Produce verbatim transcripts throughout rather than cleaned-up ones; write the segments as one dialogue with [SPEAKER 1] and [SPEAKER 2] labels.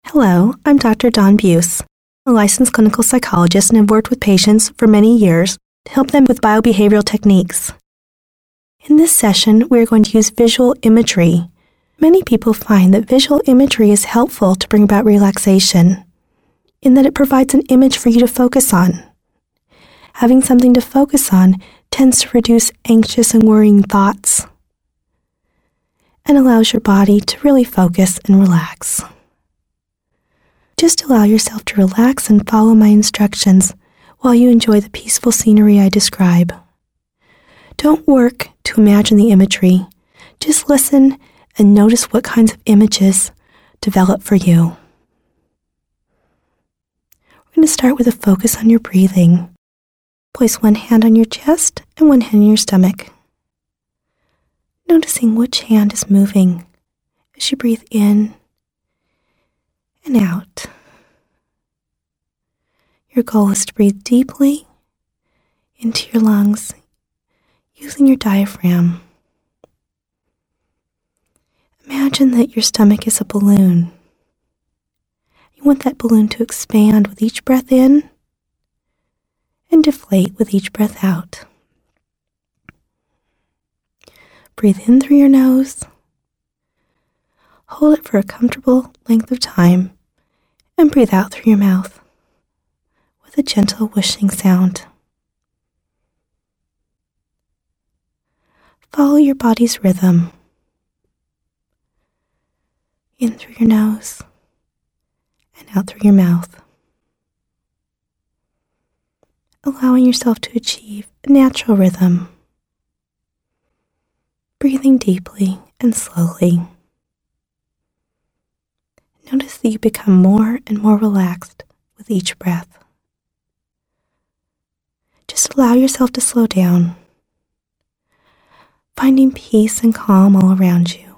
[SPEAKER 1] Hello, I'm Doctor Dawn Buse, a licensed clinical psychologist and have worked with patients for many years to help them with biobehavioral techniques. In this session, we are going to use visual imagery. Many people find that visual imagery is helpful to bring about relaxation, in that it provides an image for you to focus on. Having something to focus on tends to reduce anxious and worrying thoughts and allows your body to really focus and relax. Just allow yourself to relax and follow my instructions while you enjoy the peaceful scenery I describe. Don't work to imagine the imagery. Just listen and notice what kinds of images develop for you. We're going to start with a focus on your breathing. Place one hand on your chest and one hand on your stomach. Noticing which hand is moving as you breathe in and out. Your goal is to breathe deeply into your lungs using your diaphragm. Imagine that your stomach is a balloon. You want that balloon to expand with each breath in and deflate with each breath out. Breathe in through your nose. Hold it for a comfortable length of time and breathe out through your mouth with a gentle whooshing sound. Follow your body's rhythm. In through your nose and out through your mouth. Allowing yourself to achieve a natural rhythm. Breathing deeply and slowly. Notice that you become more and more relaxed with each breath. Just allow yourself to slow down, finding peace and calm all around you.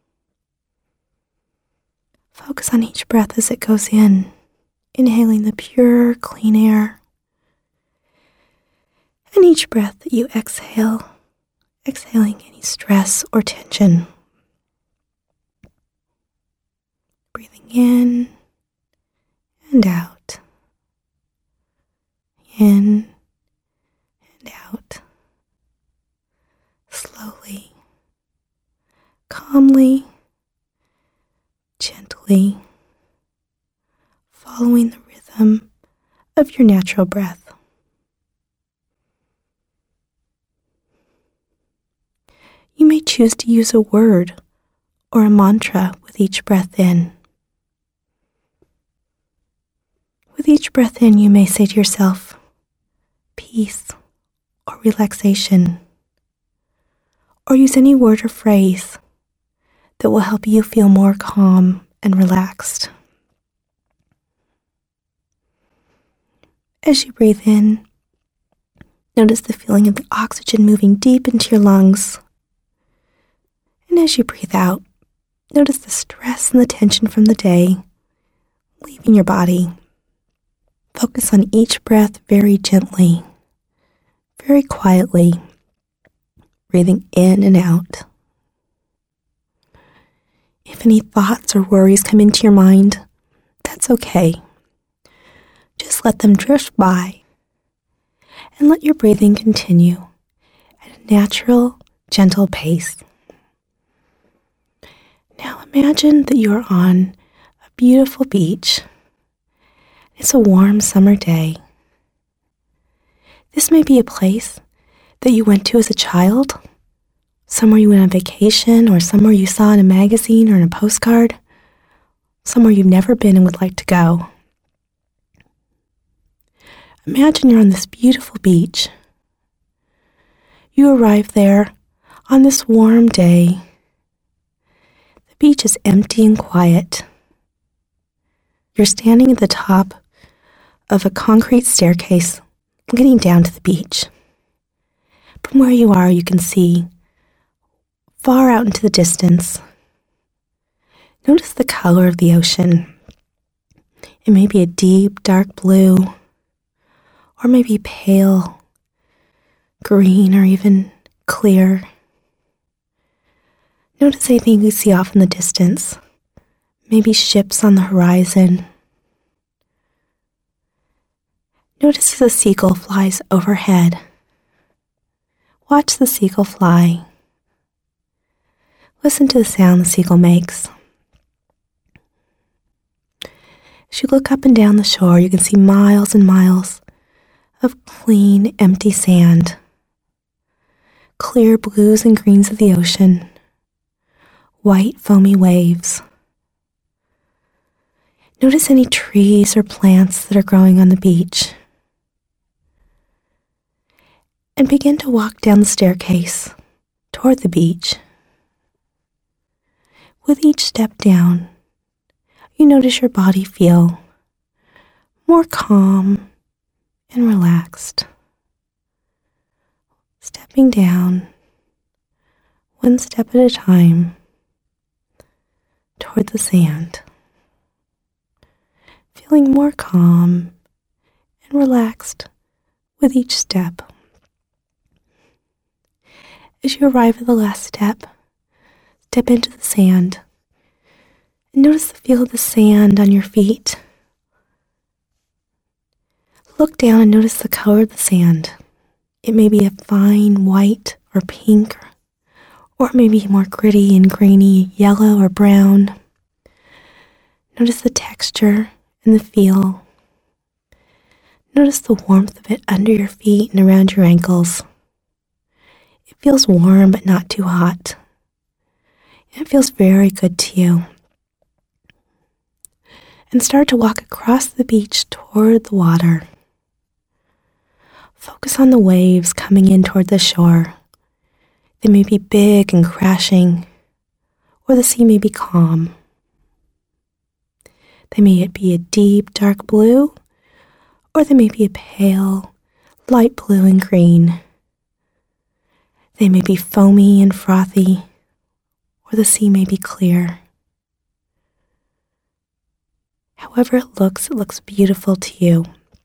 [SPEAKER 1] Focus on each breath as it goes in, inhaling the pure, clean air. And each breath that you exhale, exhaling any stress or tension. Breathing in and out. In and out. Slowly, calmly, gently, following the rhythm of your natural breath. You may choose to use a word or a mantra with each breath in. With each breath in, you may say to yourself, peace or relaxation, or use any word or phrase that will help you feel more calm and relaxed. As you breathe in, notice the feeling of the oxygen moving deep into your lungs. And as you breathe out, notice the stress and the tension from the day leaving your body. Focus on each breath very gently, very quietly, breathing in and out. If any thoughts or worries come into your mind, that's okay. Just let them drift by and let your breathing continue at a natural, gentle pace. Now imagine that you are on a beautiful beach. It's a warm summer day. This may be a place that you went to as a child, somewhere you went on vacation, or somewhere you saw in a magazine or in a postcard, somewhere you've never been and would like to go. Imagine you're on this beautiful beach. You arrive there on this warm day. The beach is empty and quiet. You're standing at the top of a concrete staircase leading down to the beach. From where you are, you can see far out into the distance. Notice the color of the ocean. It may be a deep, dark blue, or maybe pale green, or even clear. Notice anything you see off in the distance. maybe ships on the horizon. Notice as a seagull flies overhead. Watch the seagull fly. Listen to the sound the seagull makes. As you look up and down the shore, you can see miles and miles of clean, empty sand, clear blues and greens of the ocean, white, foamy waves. Notice any trees or plants that are growing on the beach. And begin to walk down the staircase toward the beach. With each step down, you notice your body feel more calm and relaxed. Stepping down, one step at a time, toward the sand. Feeling more calm and relaxed with each step. As you arrive at the last step, step into the sand and notice the feel of the sand on your feet. Look down and notice the color of the sand. It may be a fine white or pink, or it may be more gritty and grainy yellow or brown. Notice the texture and the feel. Notice the warmth of it under your feet and around your ankles. It feels warm but not too hot. It feels very good to you. And start to walk across the beach toward the water. Focus on the waves coming in toward the shore. They may be big and crashing, or the sea may be calm. They may be a deep, dark blue, or they may be a pale, light blue and green. They may be foamy and frothy, or the sea may be clear. However it looks, it looks beautiful to you.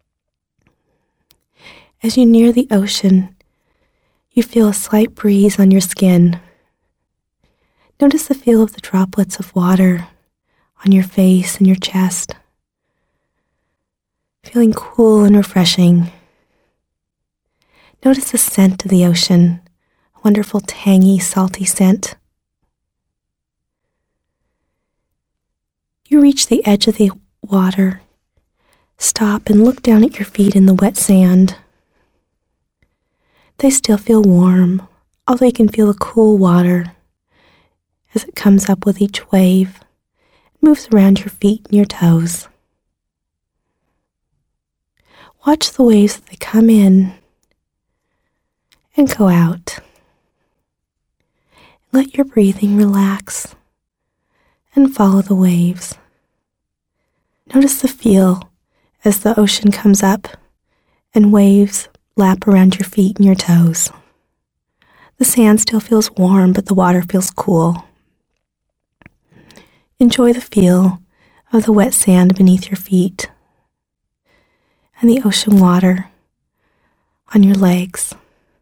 [SPEAKER 1] As you near the ocean, you feel a slight breeze on your skin. Notice the feel of the droplets of water on your face and your chest. Feeling cool and refreshing. Notice the scent of the ocean, a wonderful tangy, salty scent. You reach the edge of the water. Stop and look down at your feet in the wet sand. They still feel warm, although you can feel the cool water as it comes up with each wave. It moves around your feet and your toes. Watch the waves as they come in and go out. Let your breathing relax and follow the waves. Notice the feel as the ocean comes up and waves lap around your feet and your toes. The sand still feels warm, but the water feels cool. Enjoy the feel of the wet sand beneath your feet and the ocean water on your legs.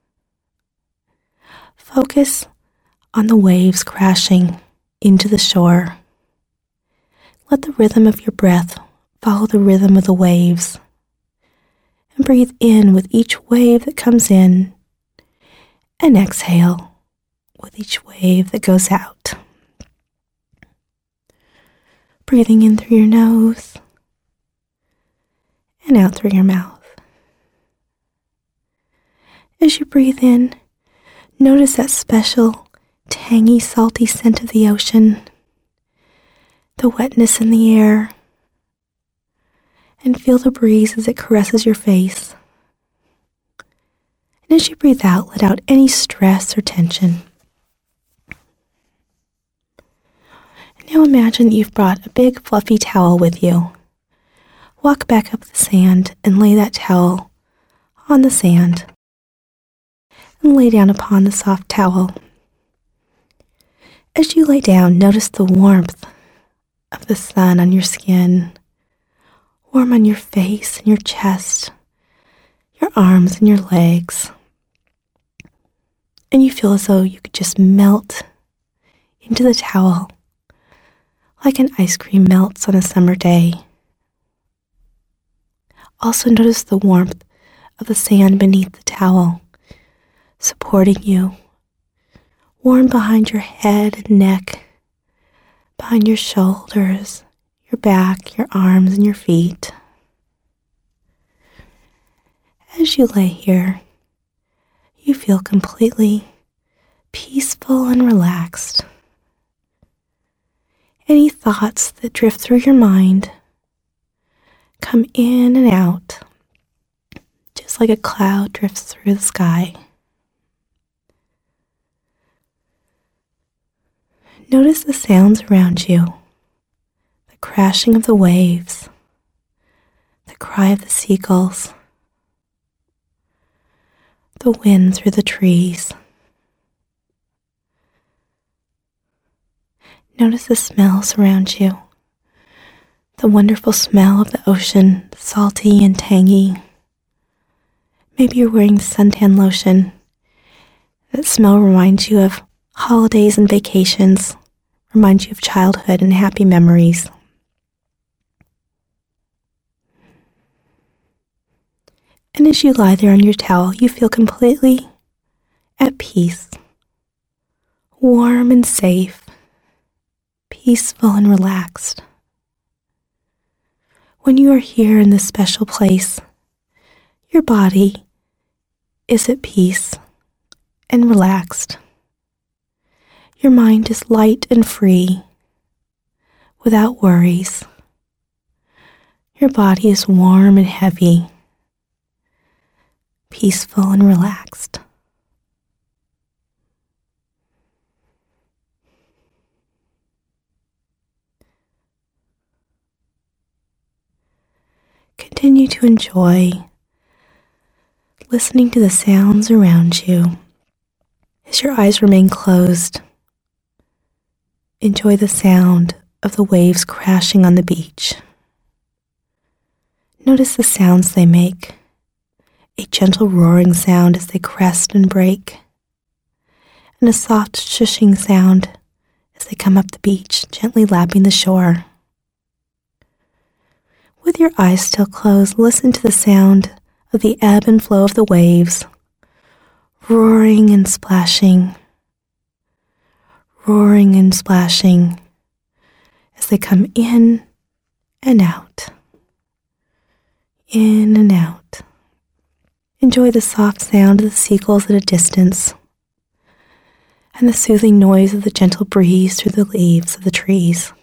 [SPEAKER 1] Focus on the waves crashing into the shore. Let the rhythm of your breath follow the rhythm of the waves. And breathe in with each wave that comes in, and exhale with each wave that goes out. Breathing in through your nose and out through your mouth. As you breathe in, notice that special, tangy, salty scent of the ocean, the wetness in the air, and feel the breeze as it caresses your face. And as you breathe out, let out any stress or tension. And now imagine that you've brought a big fluffy towel with you. Walk back up the sand and lay that towel on the sand. And lay down upon the soft towel. As you lay down, notice the warmth of the sun on your skin. Warm on your face and your chest, your arms and your legs. And you feel as though you could just melt into the towel like an ice cream melts on a summer day. Also notice the warmth of the sand beneath the towel, supporting you, warm behind your head and neck, behind your shoulders, your back, your arms, and your feet. As you lay here, you feel completely peaceful and relaxed. Any thoughts that drift through your mind come in and out, just like a cloud drifts through the sky. Notice the sounds around you, the crashing of the waves, the cry of the seagulls, the wind through the trees. Notice the smells around you, the wonderful smell of the ocean, salty and tangy. Maybe you're wearing suntan lotion. That smell reminds you of holidays and vacations, reminds you of childhood and happy memories. And as you lie there on your towel, you feel completely at peace, warm and safe, peaceful and relaxed. When you are here in this special place, your body is at peace and relaxed. Your mind is light and free, without worries. Your body is warm and heavy, peaceful and relaxed. Continue to enjoy listening to the sounds around you. As your eyes remain closed, enjoy the sound of the waves crashing on the beach. Notice the sounds they make, a gentle roaring sound as they crest and break, and a soft shushing sound as they come up the beach, gently lapping the shore. With your eyes still closed, listen to the sound of the ebb and flow of the waves, roaring and splashing, roaring and splashing as they come in and out, in and out. Enjoy the soft sound of the seagulls at a distance and the soothing noise of the gentle breeze through the leaves of the trees.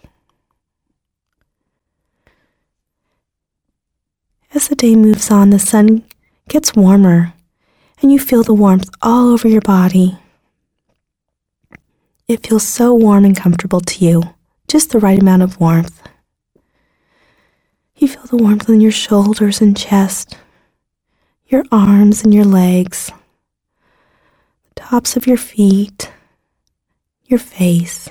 [SPEAKER 1] As the day moves on, the sun gets warmer, and you feel the warmth all over your body. It feels so warm and comfortable to you, just the right amount of warmth. You feel the warmth on your shoulders and chest, your arms and your legs, the tops of your feet, your face.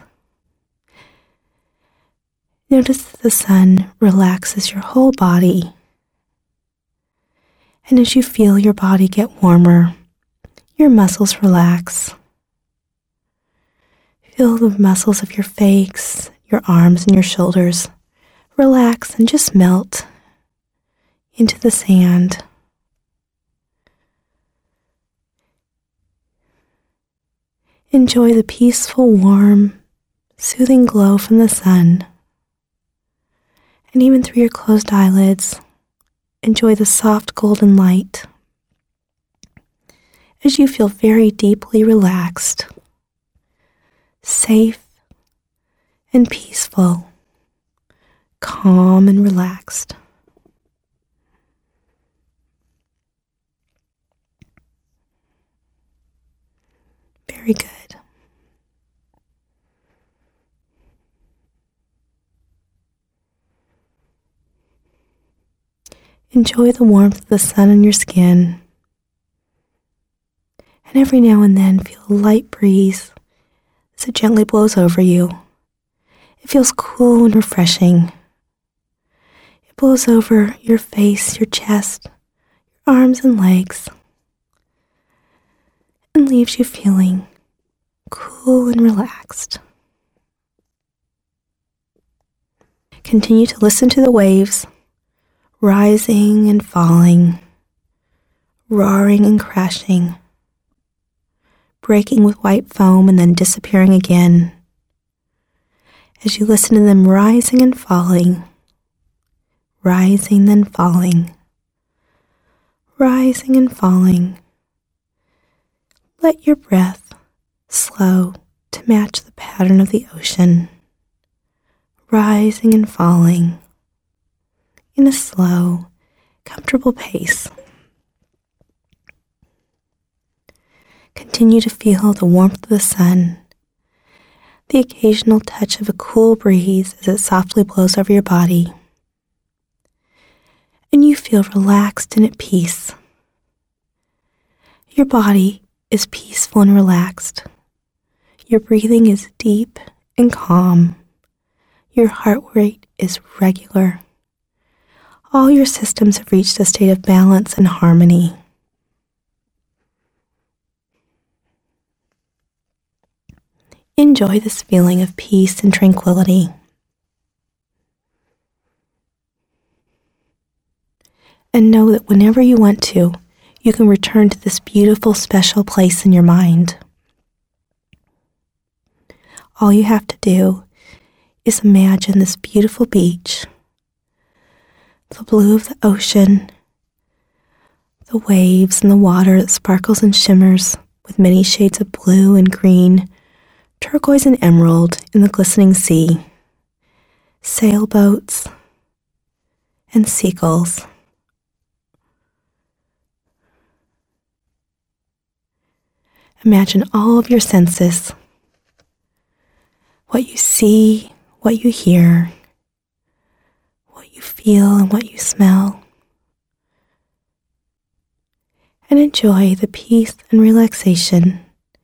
[SPEAKER 1] Notice that the sun relaxes your whole body. And as you feel your body get warmer, your muscles relax. Feel the muscles of your face, your arms, and your shoulders relax and just melt into the sand. Enjoy the peaceful, warm, soothing glow from the sun. And even through your closed eyelids, enjoy the soft golden light as you feel very deeply relaxed, safe and peaceful, calm and relaxed. Very good. Enjoy the warmth of the sun on your skin. And every now and then feel a light breeze as it gently blows over you. It feels cool and refreshing. It blows over your face, your chest, your arms and legs, and leaves you feeling cool and relaxed. Continue to listen to the waves, rising and falling, roaring and crashing, breaking with white foam and then disappearing again. As you listen to them rising and falling, rising then falling, rising and falling, let your breath slow to match the pattern of the ocean, rising and falling in a slow, comfortable pace. Continue to feel the warmth of the sun, the occasional touch of a cool breeze as it softly blows over your body, and you feel relaxed and at peace. Your body is peaceful and relaxed. Your breathing is deep and calm. Your heart rate is regular. All your systems have reached a state of balance and harmony. Enjoy this feeling of peace and tranquility. And know that whenever you want to, you can return to this beautiful, special place in your mind. All you have to do is imagine this beautiful beach, the blue of the ocean, the waves and the water that sparkles and shimmers with many shades of blue and green, turquoise and emerald in the glistening sea, sailboats and seagulls. Imagine all of your senses, what you see, what you hear, what you feel, and what you smell. And enjoy the peace and relaxation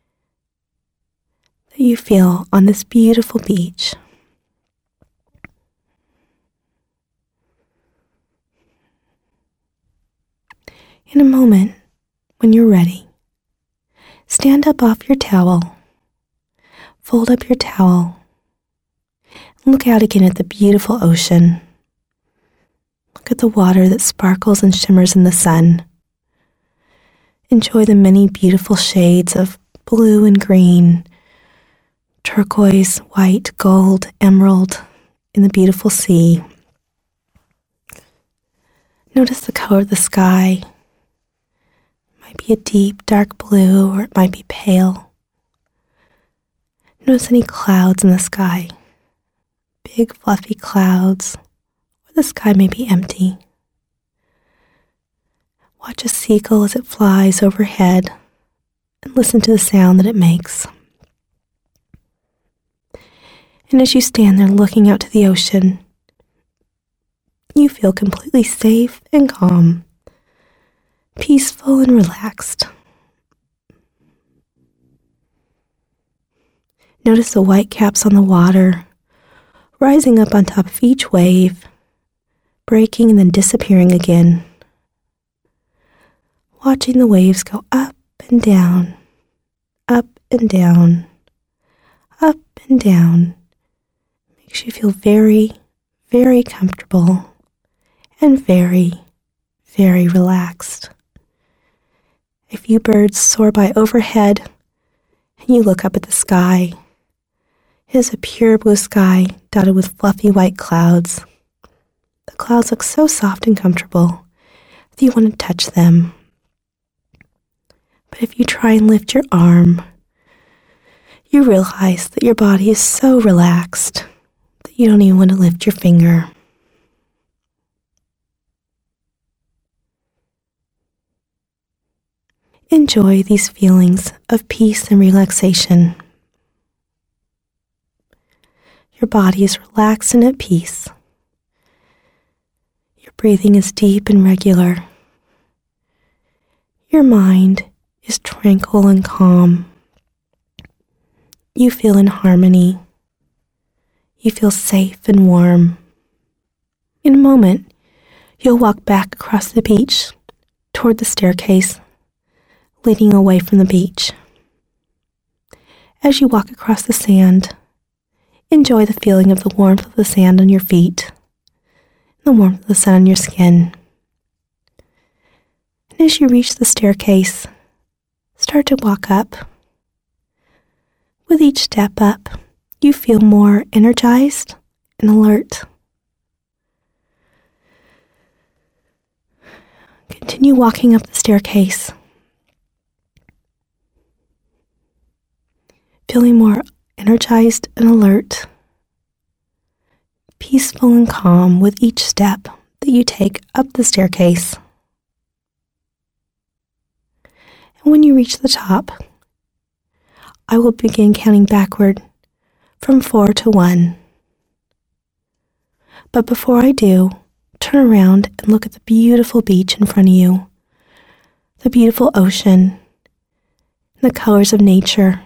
[SPEAKER 1] that you feel on this beautiful beach. In a moment, when you're ready, stand up off your towel, fold up your towel, and look out again at the beautiful ocean. Look at the water that sparkles and shimmers in the sun. Enjoy the many beautiful shades of blue and green, turquoise, white, gold, emerald in the beautiful sea. Notice the color of the sky. It might be a deep, dark blue, or it might be pale. Notice any clouds in the sky. Big, fluffy clouds, or the sky may be empty. Watch a seagull as it flies overhead and listen to the sound that it makes. And as you stand there looking out to the ocean, you feel completely safe and calm, peaceful and relaxed. Notice the white caps on the water, rising up on top of each wave, breaking and then disappearing again. Watching the waves go up and down, up and down, up and down. Makes you feel very, very comfortable and very, very relaxed. A few birds soar by overhead, and you look up at the sky. It is a pure blue sky dotted with fluffy white clouds. The clouds look so soft and comfortable that you want to touch them. But if you try and lift your arm, you realize that your body is so relaxed that you don't even want to lift your finger. Enjoy these feelings of peace and relaxation. Your body is relaxed and at peace. Your breathing is deep and regular. Your mind is tranquil and calm. You feel in harmony. You feel safe and warm. In a moment, you'll walk back across the beach toward the staircase, leading away from the beach. As you walk across the sand, Enjoy the feeling of the warmth of the sand on your feet, and the warmth of the sun on your skin. And as you reach the staircase, start to walk up. With each step up, you feel more energized and alert. Continue walking up the staircase, feeling more energized and alert, peaceful and calm with each step that you take up the staircase. And when you reach the top, I will begin counting backward from four to one. But before I do, turn around and look at the beautiful beach in front of you, the beautiful ocean, and the colors of nature.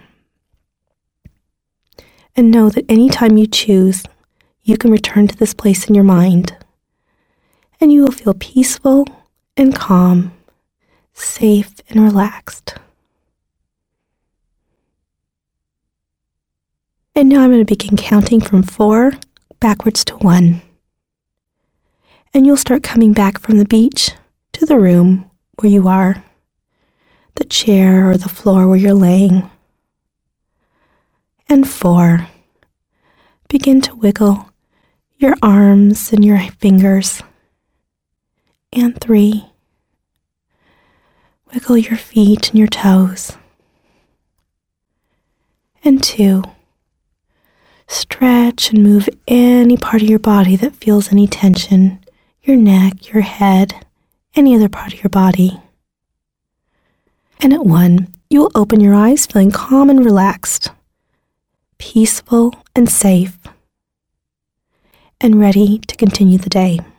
[SPEAKER 1] And know that anytime you choose, you can return to this place in your mind, and you will feel peaceful and calm, safe and relaxed. And now I'm going to begin counting from four backwards to one. And you'll start coming back from the beach to the room where you are, the chair or the floor where you're laying. And four, begin to wiggle your arms and your fingers. And three, wiggle your feet and your toes. And two, stretch and move any part of your body that feels any tension, your neck, your head, any other part of your body. And at one, you will open your eyes feeling calm and relaxed, peaceful and safe, and ready to continue the day.